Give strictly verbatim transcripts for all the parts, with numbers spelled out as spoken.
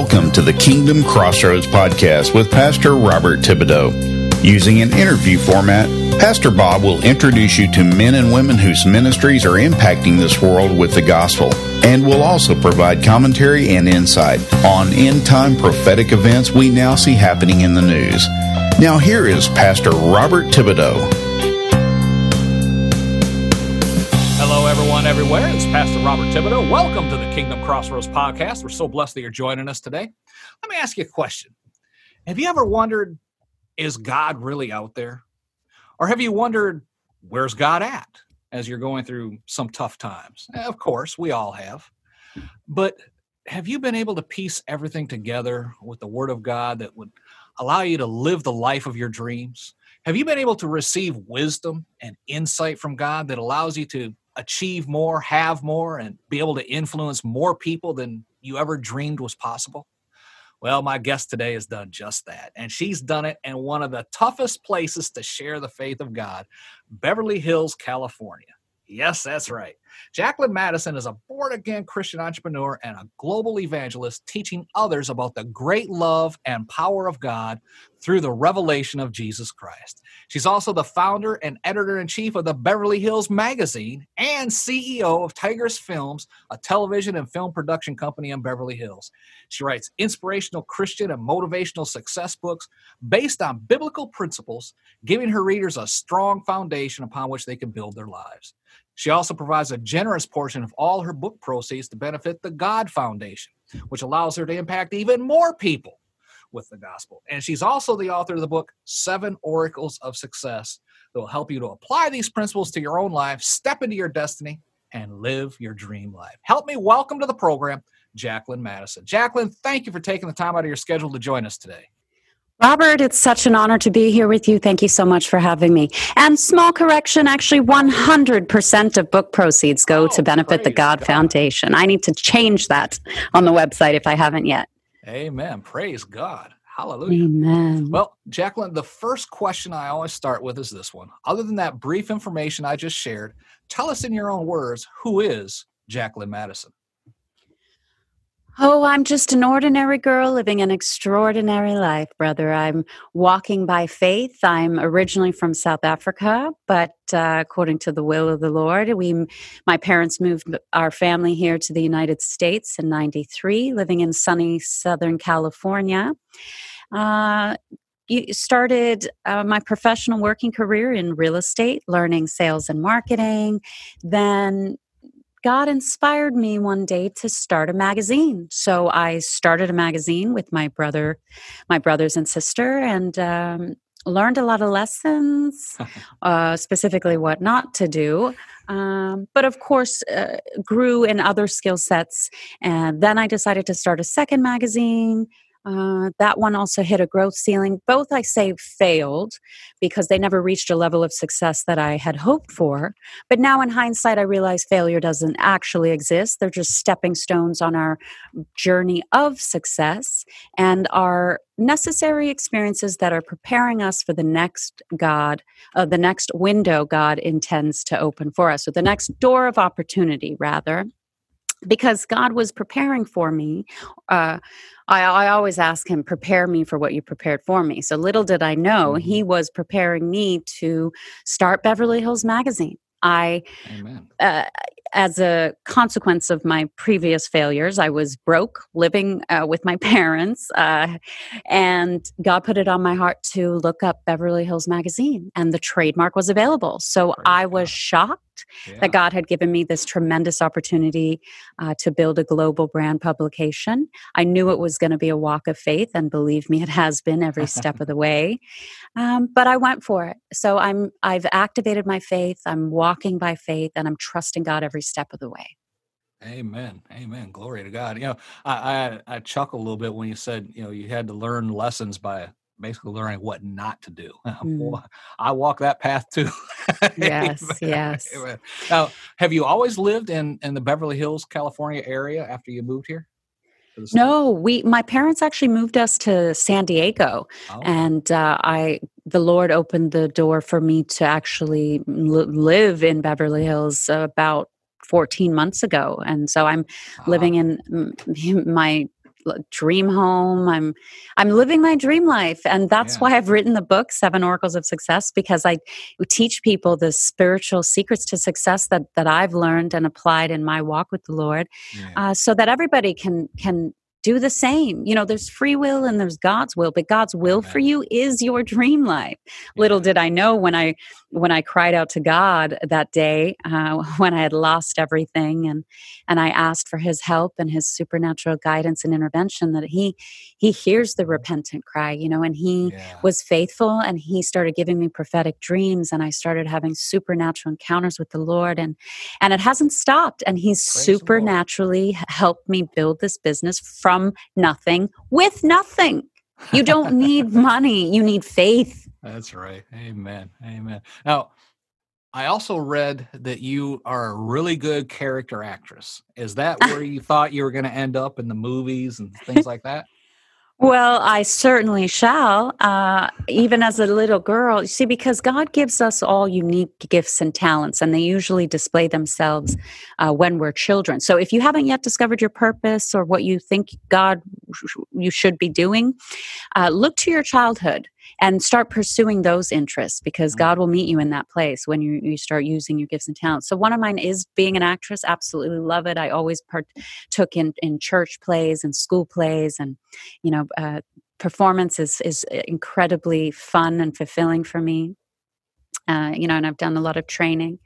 Welcome to the Kingdom Crossroads podcast with Pastor Robert Thibodeau. Using an interview format, Pastor Bob will introduce you to men and women whose ministries are impacting this world with the gospel, and will also provide commentary and insight on end-time prophetic events we now see happening in the news. Now here is Pastor Robert Thibodeau. Hello, everyone, everywhere. It's Pastor Robert Thibodeau. Welcome to the Kingdom Crossroads podcast. We're so blessed that you're joining us today. Let me ask you a question. Have you ever wondered, is God really out there? Or have you wondered, where's God at as you're going through some tough times? Of course, we all have. But have you been able to piece everything together with the Word of God that would allow you to live the life of your dreams? Have you been able to receive wisdom and insight from God that allows you to achieve more, have more, and be able to influence more people than you ever dreamed was possible? Well, my guest today has done just that, and she's done it in one of the toughest places to share the faith of God, Beverly Hills, California. Yes, that's right. Jacqueline Madison is a born-again Christian entrepreneur and a global evangelist teaching others about the great love and power of God through the revelation of Jesus Christ. She's also the founder and editor-in-chief of the Beverly Hills Magazine and C E O of Tigers Films, a television and film production company in Beverly Hills. She writes inspirational Christian and motivational success books based on biblical principles, giving her readers a strong foundation upon which they can build their lives. She also provides a generous portion of all her book proceeds to benefit the God Foundation, which allows her to impact even more people with the gospel. And she's also the author of the book, Seven Oracles of Success, that will help you to apply these principles to your own life, step into your destiny, and live your dream life. Help me welcome to the program, Jacqueline Madison. Jacqueline, thank you for taking the time out of your schedule to join us today. Robert, it's such an honor to be here with you. Thank you so much for having me. And small correction, actually one hundred percent of book proceeds go oh, to benefit the God, God Foundation. I need to change that on the website if I haven't yet. Amen. Praise God. Hallelujah. Amen. Well, Jacqueline, the first question I always start with is this one. Other than that brief information I just shared, tell us in your own words, who is Jacqueline Madison? Oh, I'm just an ordinary girl living an extraordinary life, brother. I'm walking by faith. I'm originally from South Africa, but uh, according to the will of the Lord, we, my parents moved our family here to the United States in ninety-three, living in sunny Southern California. Uh, started uh, my professional working career in real estate, learning sales and marketing, then God inspired me one day to start a magazine. So I started a magazine with my brother, my brothers and sister, and um, learned a lot of lessons, uh, specifically what not to do. Um, but of course, uh, grew in other skill sets. And then I decided to start a second magazine. Uh, that one also hit a growth ceiling. Both, I say, failed because they never reached a level of success that I had hoped for. But now in hindsight, I realize failure doesn't actually exist. They're just stepping stones on our journey of success and are necessary experiences that are preparing us for the next God, uh, the next window God intends to open for us, or the next door of opportunity, rather. Because God was preparing for me, uh, I, I always ask him, prepare me for what you prepared for me. So little did I know, mm-hmm. he was preparing me to start Beverly Hills Magazine. I, uh, as a consequence of my previous failures, I was broke, living uh, with my parents, uh, and God put it on my heart to look up Beverly Hills Magazine, and the trademark was available. So Praise I was God. shocked yeah. that God had given me this tremendous opportunity uh, to build a global brand publication. I knew it was going to be a walk of faith, and believe me, it has been every step of the way. Um, but I went for it. So I'm, I've activated my faith. I'm walking by faith, and I'm trusting God every step of the way. Amen. Amen. Glory to God. You know, I, I, I chuckle a little bit when you said, you know, you had to learn lessons by basically learning what not to do. Mm. I walk that path too. Yes, yes. Amen. Now, have you always lived in, in the Beverly Hills, California area after you moved here? No, we. My parents actually moved us to San Diego, oh. and uh, I. The Lord opened the door for me to actually li- live in Beverly Hills about fourteen months ago, and so I'm uh-huh. living in my dream home. I'm I'm living my dream life, and that's Yeah. why I've written the book Seven Oracles of Success, because I teach people the spiritual secrets to success that that I've learned and applied in my walk with the Lord, Yeah. uh, so that everybody can can do the same. You know, there's free will and there's God's will, but God's will Amen. for you is your dream life. Little Yeah. did I know when I when I cried out to God that day, uh, when I had lost everything, and and I asked for His help and His supernatural guidance and intervention, that He He hears the repentant cry, you know, and He Yeah. was faithful, and He started giving me prophetic dreams, and I started having supernatural encounters with the Lord, and and it hasn't stopped. And He's Praise the Lord. supernaturally helped me build this business from nothing with nothing. You don't need money, you need faith. That's right. Amen. Amen. Now, I also read that you are a really good character actress. Is that where you thought you were going to end up in the movies and things like that? Well, I certainly shall, uh, even as a little girl. You see, because God gives us all unique gifts and talents, and they usually display themselves uh, when we're children. So if you haven't yet discovered your purpose or what you think God you should be doing, uh, look to your childhood and start pursuing those interests, because God will meet you in that place when you, you start using your gifts and talents. So one of mine is being an actress. Absolutely love it. I always partook in, in church plays and school plays, and, you know, uh, performance is, is incredibly fun and fulfilling for me. Uh, you know, and I've done a lot of training.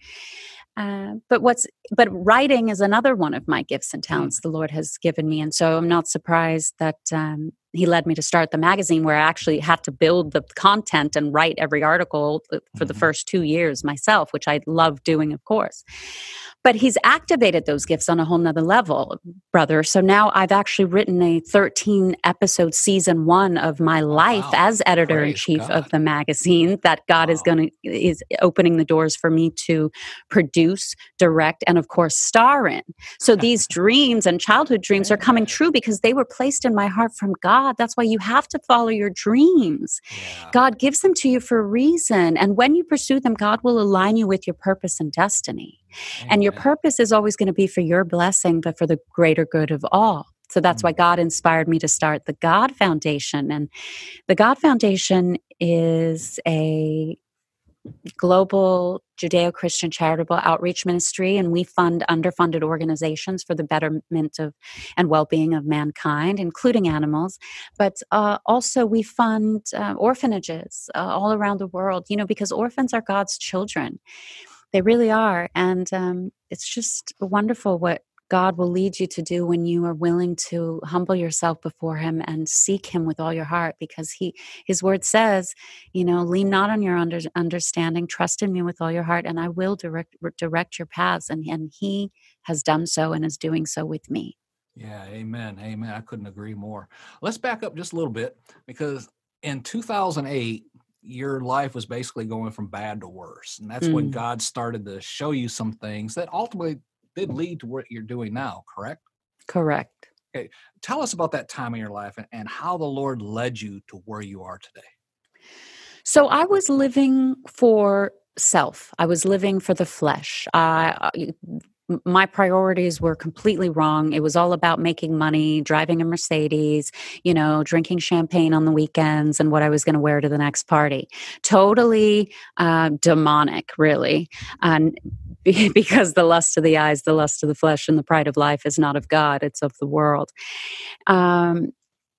Uh, but what's but writing is another one of my gifts and talents mm. the Lord has given me, and so I'm not surprised that um, He led me to start the magazine, where I actually had to build the content and write every article for mm-hmm. the first two years myself, which I love doing, of course. But He's activated those gifts on a whole nother level, brother. So now I've actually written a thirteen episode season one of my life wow. as editor in chief of the magazine, that God wow. is going to is opening the doors for me to produce, direct, and of course star in. So these dreams and childhood dreams are coming true because they were placed in my heart from God. That's why you have to follow your dreams. Yeah. God gives them to you for a reason, and when you pursue them, God will align you with your purpose and destiny. Amen. And your purpose is always going to be for your blessing, but for the greater good of all. So that's mm-hmm. why God inspired me to start the God Foundation. And the God Foundation is a global Judeo-Christian charitable outreach ministry, and we fund underfunded organizations for the betterment of and well-being of mankind, including animals. But uh, also we fund uh, orphanages uh, all around the world, you know, because orphans are God's children. They really are. And um, it's just wonderful what God will lead you to do when you are willing to humble yourself before Him and seek Him with all your heart, because He, His word says, you know, lean not on your under, understanding, trust in me with all your heart, and I will direct direct your paths. And, and He has done so and is doing so with me. Yeah, amen, amen. I couldn't agree more. Let's back up just a little bit, because in two thousand eight, your life was basically going from bad to worse. And that's mm. when God started to show you some things that ultimately did lead to what you're doing now, correct? Correct. Okay. Tell us about that time in your life and, and how the Lord led you to where you are today. So I was living for self. I was living for the flesh. Uh, my priorities were completely wrong. It was all about making money, driving a Mercedes, you know, drinking champagne on the weekends, and what I was going to wear to the next party. Totally uh, demonic, really. Um, because the lust of the eyes, the lust of the flesh, and the pride of life is not of God, it's of the world. Um,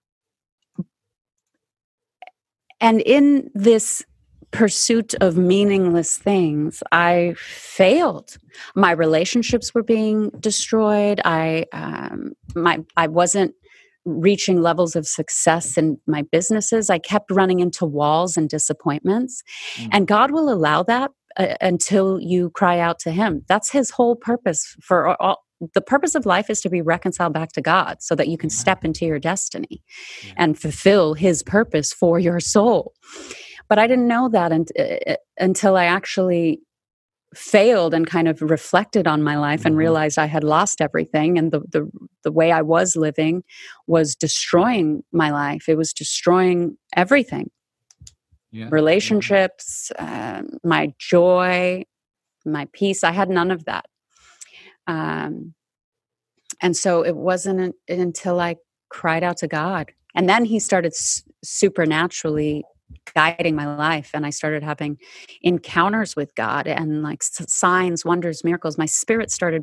and in this pursuit of meaningless things, I failed. My relationships were being destroyed. I um, my I wasn't reaching levels of success in my businesses. I kept running into walls and disappointments, mm. and God will allow that uh, until you cry out to Him. That's His whole purpose for all. The purpose of life is to be reconciled back to God, so that you can step into your destiny yeah. and fulfill His purpose for your soul. But I didn't know that un- until I actually failed and kind of reflected on my life mm-hmm. and realized I had lost everything, and the, the the way I was living was destroying my life. It was destroying everything. Yeah. Relationships, yeah. Uh, my joy, my peace. I had none of that. Um, and so it wasn't until I cried out to God. And then he started s- supernaturally guiding my life. And I started having encounters with God and like s- signs, wonders, miracles. My spirit started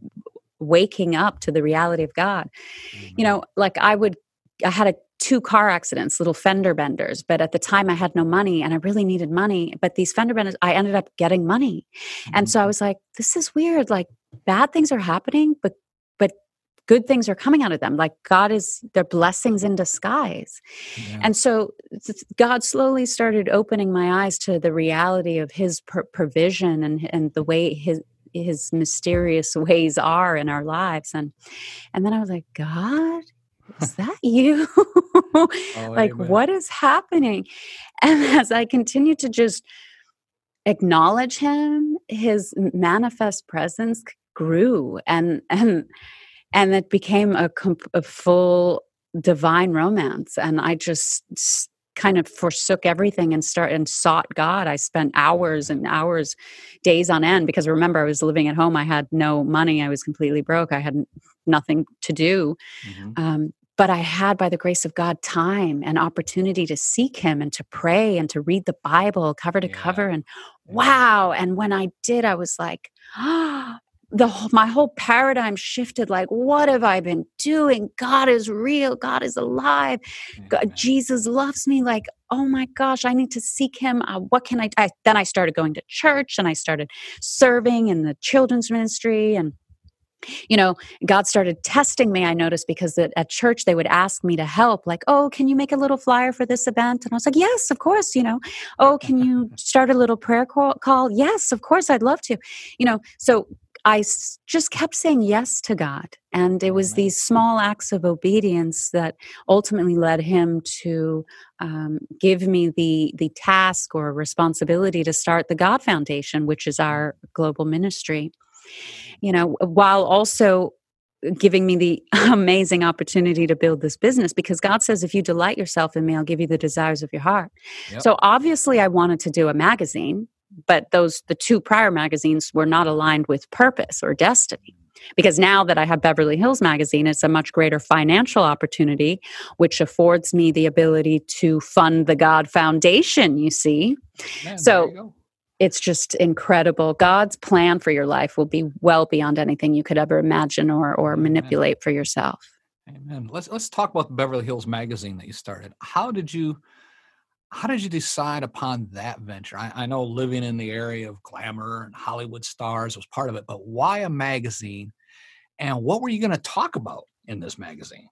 waking up to the reality of God. Mm-hmm. You know, like I would, I had a two car accidents, little fender benders, but at the time I had no money and I really needed money. But these fender benders, I ended up getting money. Mm-hmm. And so I was like, this is weird. Like bad things are happening, but, but good things are coming out of them. Like God is, they're blessings in disguise. Yeah. And so God slowly started opening my eyes to the reality of his pr- provision and, and the way his, his mysterious ways are in our lives. And, and then I was like, God, is that you? oh, like, amen. What is happening? And as I continued to just acknowledge him, his manifest presence grew and, and, and it became a, a full divine romance. And I just kind of forsook everything and start and sought God. I spent hours and hours, days on end, because remember, I was living at home. I had no money. I was completely broke. I had nothing to do. Mm-hmm. Um, But I had, by the grace of God, time and opportunity to seek him and to pray and to read the Bible cover to yeah. cover. And wow. And when I did, I was like, ah, the my whole paradigm shifted. Like, what have I been doing? God is real. God is alive. God, Jesus loves me. Like, oh my gosh, I need to seek him. Uh, what can I, I? Then I started going to church and I started serving in the children's ministry. And you know, God started testing me, I noticed, because at, at church, they would ask me to help. Like, oh, can you make a little flyer for this event? And I was like, yes, of course, you know. Oh, can you start a little prayer call? call? Yes, of course, I'd love to. You know, so I s- just kept saying yes to God. And it was these small acts of obedience that ultimately led him to um, give me the the task or responsibility to start the God Foundation, which is our global ministry. You know, while also giving me the amazing opportunity to build this business, because God says, if you delight yourself in me, I'll give you the desires of your heart. Yep. So obviously I wanted to do a magazine, but those, the two prior magazines were not aligned with purpose or destiny. Because now that I have Beverly Hills Magazine, it's a much greater financial opportunity, which affords me the ability to fund the God Foundation, you see. Man, so it's just incredible. God's plan for your life will be well beyond anything you could ever imagine or or Amen. Manipulate for yourself. Amen. Let's let's talk about the Beverly Hills Magazine that you started. How did you how did you decide upon that venture? I, I know living in the area of glamour and Hollywood stars was part of it, but why a magazine? And what were you going to talk about in this magazine?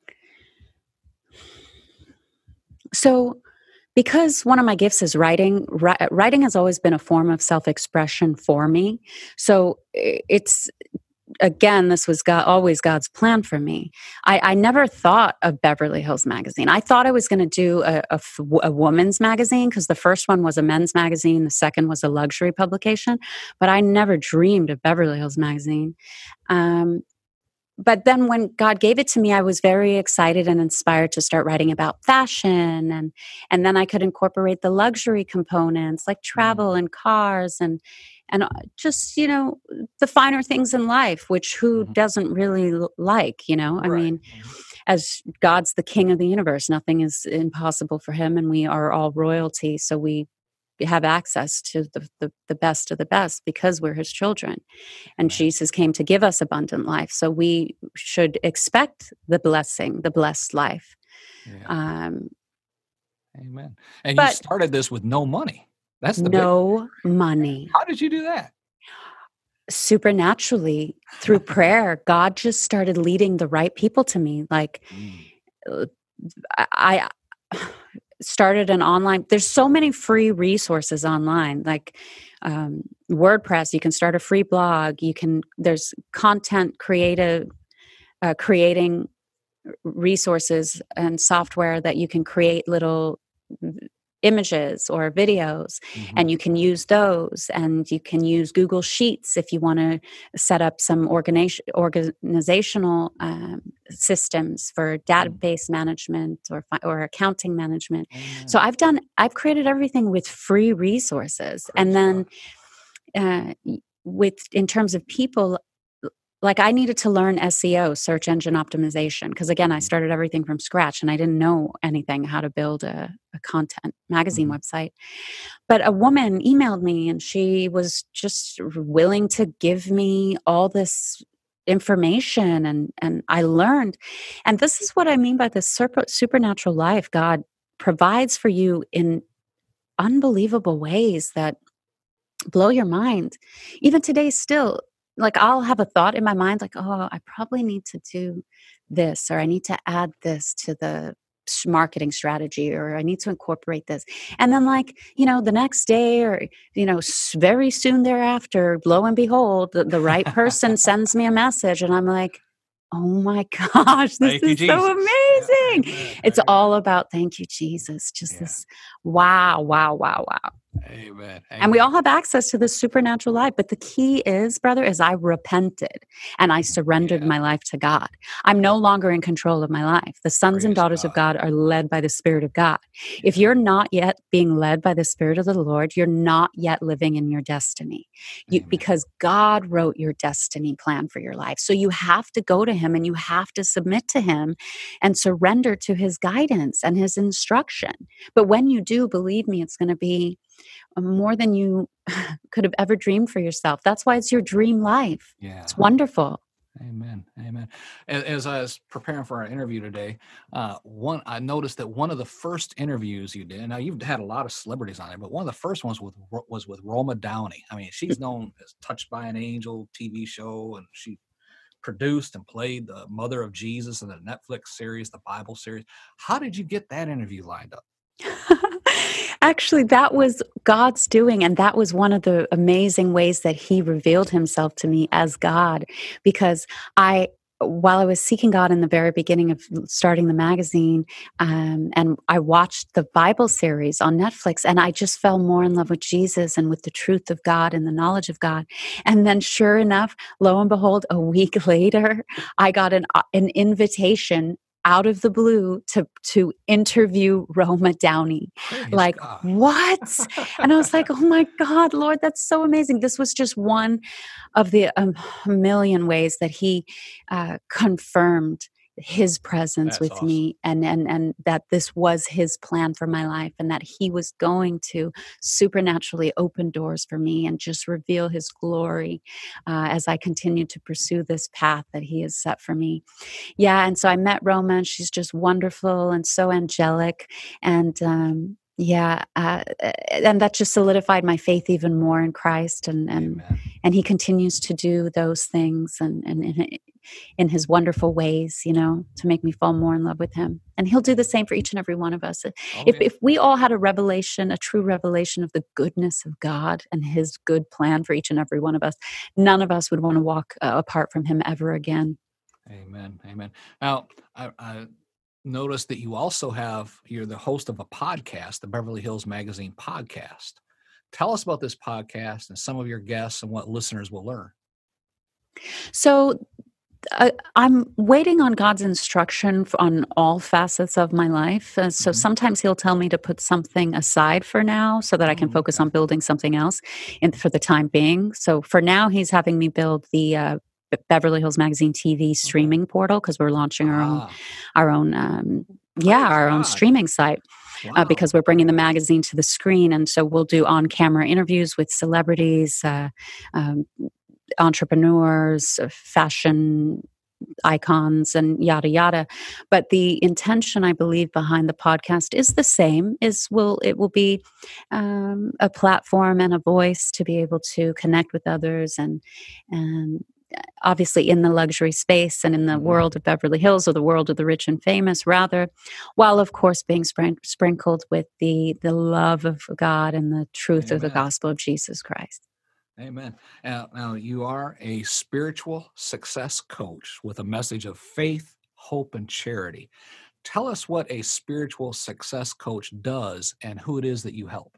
So, because one of my gifts is writing, ri- writing has always been a form of self-expression for me. So it's, again, this was God, always God's plan for me. I, I never thought of Beverly Hills Magazine. I thought I was going to do a, a, a woman's magazine, because the first one was a men's magazine. The second was a luxury publication. But I never dreamed of Beverly Hills Magazine. Um, But then when God gave it to me, I was very excited and inspired to start writing about fashion. And, and then I could incorporate the luxury components like travel and cars and, and just, you know, the finer things in life, which who doesn't really like, you know, I right. mean, as God's the king of the universe, nothing is impossible for him. And we are all royalty. So we have access to the, the, the best of the best because we're his children. And right. Jesus came to give us abundant life. So we should expect the blessing, the blessed life. Yeah. Um, Amen. And you started this with no money. That's the no big money. How did you do that? Supernaturally, through prayer. God just started leading the right people to me. Like mm. I, I started an online, there's so many free resources online, like um, WordPress. You can start a free blog. You can, there's content creative, uh, creating resources and software that you can create little images or videos, mm-hmm. and you can use those, and you can use Google Sheets if you want to set up some organization, organizational um, systems for database mm-hmm. management or or accounting management. Mm-hmm. So I've done, I've created everything with free resources, Great and then uh, with in terms of people, like I needed to learn S E O, search engine optimization, because again, I started everything from scratch and I didn't know anything how to build a, a content magazine mm-hmm. website. But a woman emailed me and she was just willing to give me all this information, and, and I learned. And this is what I mean by this super, supernatural life God provides for you in unbelievable ways that blow your mind. Even today still, like I'll have a thought in my mind like, oh, I probably need to do this, or I need to add this to the marketing strategy, or I need to incorporate this. And then like, you know, the next day or, you know, very soon thereafter, lo and behold, the, the right person sends me a message and I'm like, oh my gosh, this thank is you, so amazing. Yeah, amen, it's amen. all about thank you, Jesus. Just yeah. this wow, wow, wow, wow. Amen. Amen. And we all have access to this supernatural life. But the key is, brother, is I repented and I surrendered yeah. my life to God. I'm no longer in control of my life. The sons Praise and daughters God. of God are led by the Spirit of God. Yeah. If you're not yet being led by the Spirit of the Lord, you're not yet living in your destiny. You, because God wrote your destiny plan for your life. So you have to go to Him and you have to submit to Him and surrender to His guidance and His instruction. But when you do, believe me, it's going to be more than you could have ever dreamed for yourself. That's why it's your dream life. Yeah. It's wonderful. Amen. Amen. As, as I was preparing for our interview today, uh, one I noticed that one of the first interviews you did, now you've had a lot of celebrities on there, but one of the first ones with, was with Roma Downey. I mean, she's known as Touched by an Angel T V show, and she produced and played the mother of Jesus in the Netflix series, the Bible series. How did you get that interview lined up? Actually, that was God's doing, and that was one of the amazing ways that He revealed Himself to me as God, because I, while I was seeking God in the very beginning of starting the magazine, um, and I watched the Bible series on Netflix, and I just fell more in love with Jesus and with the truth of God and the knowledge of God. And then sure enough, lo and behold, a week later, I got an, an invitation out of the blue to to interview Roma Downey. Praise like, God. What? And I was like, oh my God, Lord, that's so amazing. This was just one of the um, million ways that He uh, confirmed His presence That's with awesome. me, and, and, and that this was His plan for my life, and that He was going to supernaturally open doors for me and just reveal His glory uh, as I continue to pursue this path that He has set for me. Yeah. And so I met Roma, and she's just wonderful and so angelic. And, um, yeah, uh, and that just solidified my faith even more in Christ, and and, and He continues to do those things, and, and, and in His wonderful ways, you know, to make me fall more in love with Him. And He'll do the same for each and every one of us. Oh, if yeah. if we all had a revelation, a true revelation of the goodness of God and His good plan for each and every one of us, none of us would want to walk uh, apart from Him ever again. Amen. Amen. Now, I, I noticed that you also have, you're the host of a podcast, the Beverly Hills Magazine podcast. Tell us about this podcast and some of your guests and what listeners will learn. So uh, I'm waiting on God's instruction on all facets of my life. Uh, so mm-hmm. sometimes He'll tell me to put something aside for now so that I can oh, focus okay. on building something else in, for the time being. So for now, He's having me build the uh, Beverly Hills Magazine T V streaming okay. portal, because we're launching our ah. own, our own, um, yeah, our God. own streaming site. Wow. Uh, because we're bringing the magazine to the screen, and so we'll do on-camera interviews with celebrities, uh, um, entrepreneurs, fashion icons, and yada yada. But the intention, I believe, behind the podcast is the same. Is will it will be um, a platform and a voice to be able to connect with others, and and. obviously in the luxury space and in the mm-hmm. world of Beverly Hills, or the world of the rich and famous, rather, while of course being sprin- sprinkled with the the love of God and the truth Amen. of the gospel of Jesus Christ. Amen. Now, now, you are a spiritual success coach with a message of faith, hope, and charity. Tell us what a spiritual success coach does and who it is that you help.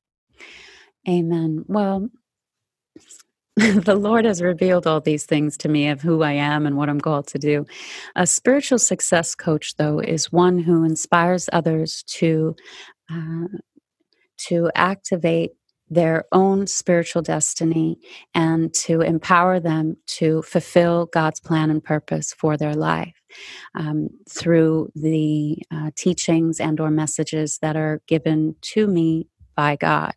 Amen. Well, the Lord has revealed all these things to me of who I am and what I'm called to do. A spiritual success coach, though, is one who inspires others to uh, to activate their own spiritual destiny and to empower them to fulfill God's plan and purpose for their life um, through the uh, teachings and or messages that are given to me by God.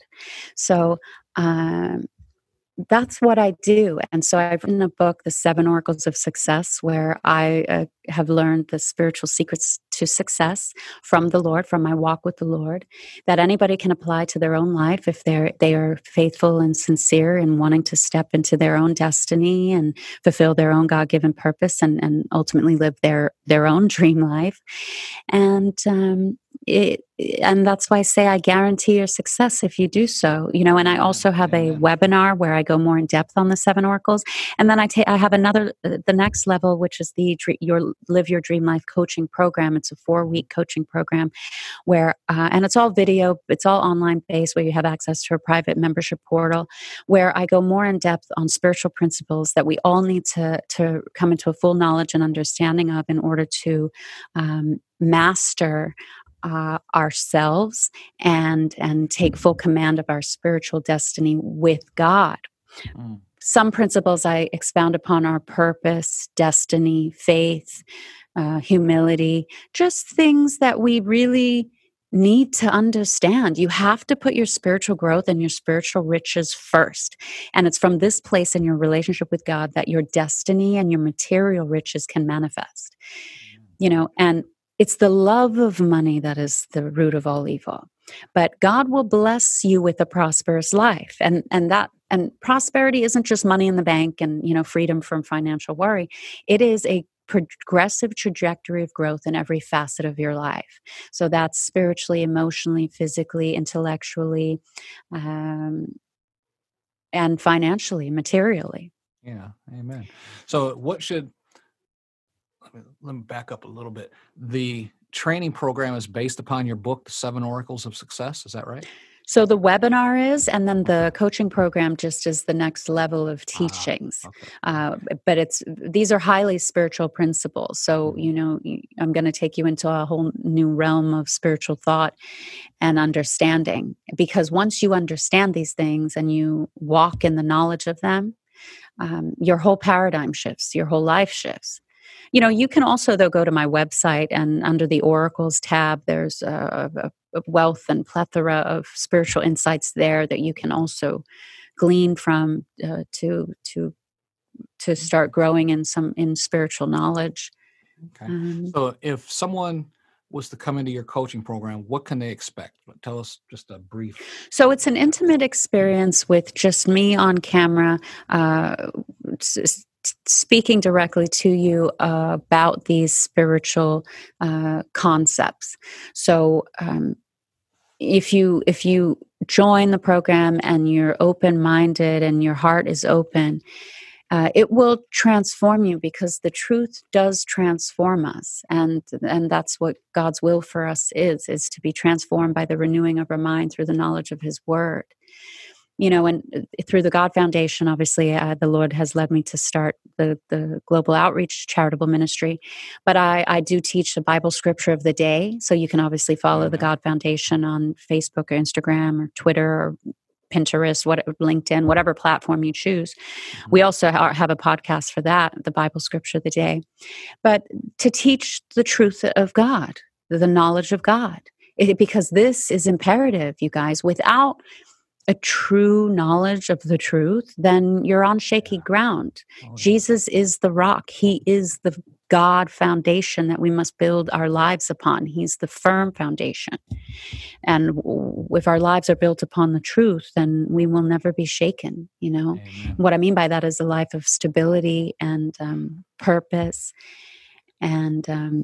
So um, that's what I do. And so I've written a book, The Seven Oracles of Success, where I uh, have learned the spiritual secrets to success from the Lord, from my walk with the Lord, that anybody can apply to their own life if they're they are faithful and sincere in wanting to step into their own destiny and fulfill their own God-given purpose and, and ultimately live their, their own dream life. And um, It, and that's why I say I guarantee your success if you do so. You know, and I also have a webinar where I go more in depth on the seven oracles, and then I take I have another uh, the next level, which is the your Live Your Dream Life coaching program. It's a four week coaching program where uh, and it's all video, it's all online based, where you have access to a private membership portal, where I go more in depth on spiritual principles that we all need to to come into a full knowledge and understanding of in order to um, master Uh, ourselves and and take full command of our spiritual destiny with God. Mm. Some principles I expound upon are purpose, destiny, faith, uh, humility, just things that we really need to understand. You have to put your spiritual growth and your spiritual riches first. And it's from this place in your relationship with God that your destiny and your material riches can manifest. Mm. You know, and it's the love of money that is the root of all evil. But God will bless you with a prosperous life. And and that and prosperity isn't just money in the bank and, you know, freedom from financial worry. It is a progressive trajectory of growth in every facet of your life. So that's spiritually, emotionally, physically, intellectually, um, and financially, materially. Yeah, amen. So what should Let me, let me back up a little bit. The training program is based upon your book, The Seven Oracles of Success. Is that right? So the webinar is, and then the coaching program just is the next level of teachings. Ah, okay. uh, but it's these are highly spiritual principles. So, you know, I'm going to take you into a whole new realm of spiritual thought and understanding. Because once you understand these things and you walk in the knowledge of them, um, your whole paradigm shifts, your whole life shifts. You know, you can also, though, go to my website, and under the Oracles tab, there's a, a, a wealth and plethora of spiritual insights there that you can also glean from uh, to to to start growing in some in spiritual knowledge. Okay. Um, so, if someone was to come into your coaching program, what can they expect? Tell us just a brief. So it's an intimate experience with just me on camera, uh, speaking directly to you uh, about these spiritual uh, concepts. So um, if you if you join the program and you're open-minded and your heart is open, uh, it will transform you, because the truth does transform us, and and that's what God's will for us is is to be transformed by the renewing of our mind through the knowledge of His Word. You know, and through the God Foundation, obviously, uh, the Lord has led me to start the, the Global Outreach Charitable Ministry. But I, I do teach the Bible scripture of the day. So you can obviously follow mm-hmm. the God Foundation on Facebook or Instagram or Twitter or Pinterest, what, LinkedIn, whatever platform you choose. Mm-hmm. We also ha- have a podcast for that, the Bible scripture of the day. But to teach the truth of God, the knowledge of God, it, because this is imperative, you guys. Without a true knowledge of the truth, then you're on shaky ground. Oh, Jesus is the rock. He is the God foundation that we must build our lives upon. He's the firm foundation. And if our lives are built upon the truth, then we will never be shaken, you know. Amen. What I mean by that is a life of stability and um, purpose and um,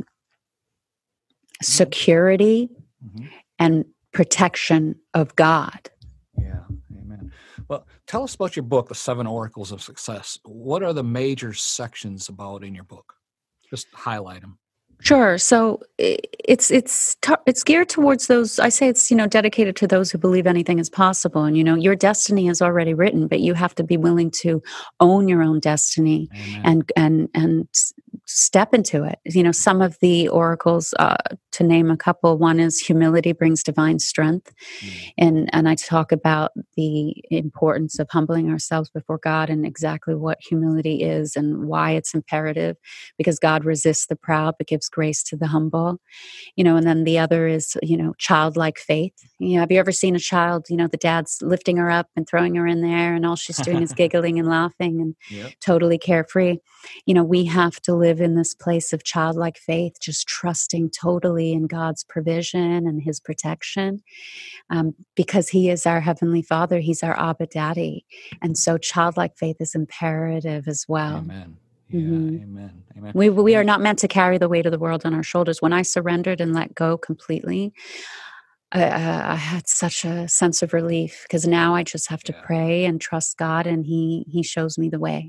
security mm-hmm. and protection of God. Yeah, amen. Well, tell us about your book, The Seven Oracles of Success. What are the major sections about in your book? Just highlight them. Sure. So it's it's it's geared towards those. I say it's you know dedicated to those who believe anything is possible. And you know your destiny is already written, but you have to be willing to own your own destiny. Amen. and and and step into it. You know, some of the oracles, uh, to name a couple, one is humility brings divine strength. Mm. And, and I talk about the importance of humbling ourselves before God and exactly what humility is and why it's imperative, because God resists the proud but gives grace to the humble. You know, and then the other is, you know, childlike faith. You know, have you ever seen a child, you know, the dad's lifting her up and throwing her in there and all she's doing is giggling and laughing and yep. totally carefree. You know, we have to live in this place of childlike faith, just trusting totally in God's provision and his protection, um, because he is our Heavenly Father. He's our Abba Daddy. And so childlike faith is imperative as well. Amen. Yeah, mm-hmm. Amen. Amen. We we are not meant to carry the weight of the world on our shoulders. When I surrendered and let go completely, I, I had such a sense of relief, because now I just have to yeah. pray and trust God, and he he shows me the way.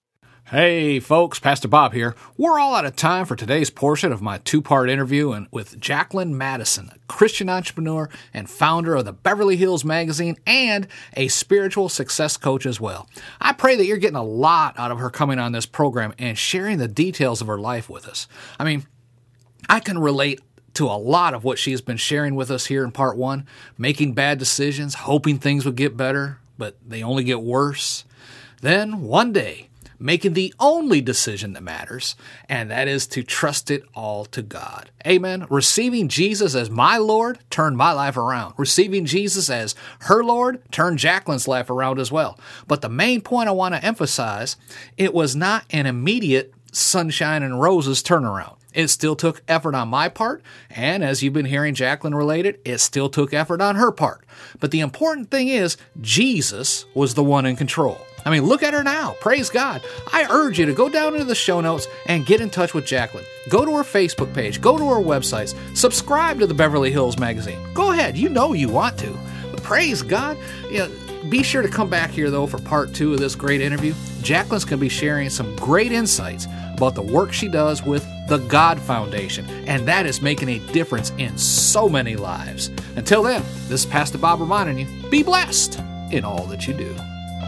Hey folks, Pastor Bob here. We're all out of time for today's portion of my two-part interview and with Jacqueline Madison, a Christian entrepreneur and founder of the Beverly Hills Magazine and a spiritual success coach as well. I pray that you're getting a lot out of her coming on this program and sharing the details of her life with us. I mean, I can relate to a lot of what she's been sharing with us here in part one, making bad decisions, hoping things would get better, but they only get worse. Then one day, making the only decision that matters, and that is to trust it all to God. Amen. Receiving Jesus as my Lord turned my life around. Receiving Jesus as her Lord turned Jacqueline's life around as well. But the main point I want to emphasize, it was not an immediate sunshine and roses turnaround. It still took effort on my part, and as you've been hearing Jacqueline relate it, it still took effort on her part. But the important thing is, Jesus was the one in control. I mean, look at her now. Praise God. I urge you to go down into the show notes and get in touch with Jacqueline. Go to her Facebook page. Go to her websites. Subscribe to the Beverly Hills Magazine. Go ahead. You know you want to. But praise God. You know, be sure to come back here, though, for part two of this great interview. Jacqueline's going to be sharing some great insights about the work she does with the God Foundation, and that is making a difference in so many lives. Until then, this is Pastor Bob reminding you, be blessed in all that you do.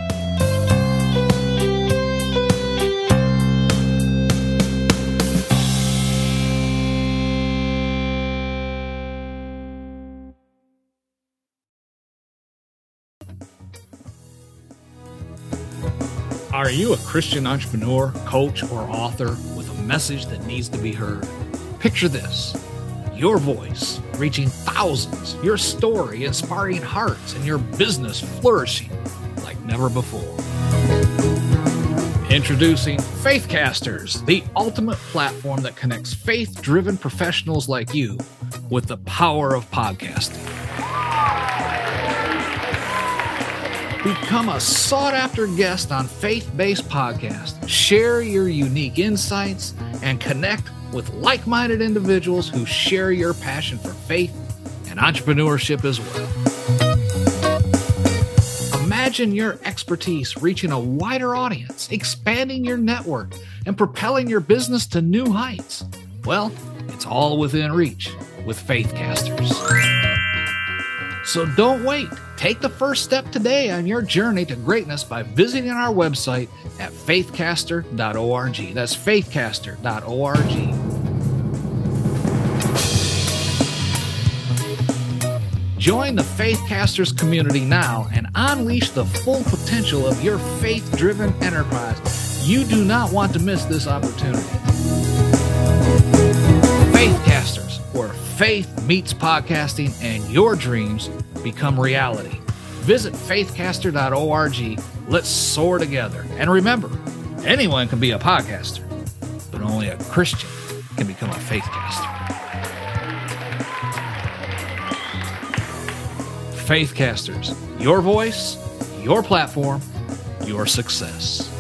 Are you a Christian entrepreneur, coach, or author with a message that needs to be heard? Picture this: your voice reaching thousands, your story inspiring hearts, and your business flourishing like never before. Introducing Faithcasters, the ultimate platform that connects faith-driven professionals like you with the power of podcasting. Become a sought-after guest on faith-based podcasts. Share your unique insights and connect with like-minded individuals who share your passion for faith and entrepreneurship as well. Imagine your expertise reaching a wider audience, expanding your network, and propelling your business to new heights. Well, it's all within reach with Faithcasters. So don't wait. Take the first step today on your journey to greatness by visiting our website at faithcaster dot org. That's faithcaster dot org. Join the Faithcasters community now and unleash the full potential of your faith-driven enterprise. You do not want to miss this opportunity. Faithcasters, where faith meets podcasting and your dreams become reality. Visit faithcaster dot org. Let's soar together. And remember, anyone can be a podcaster, but only a Christian can become a faithcaster. Faithcasters, your voice, your platform, your success.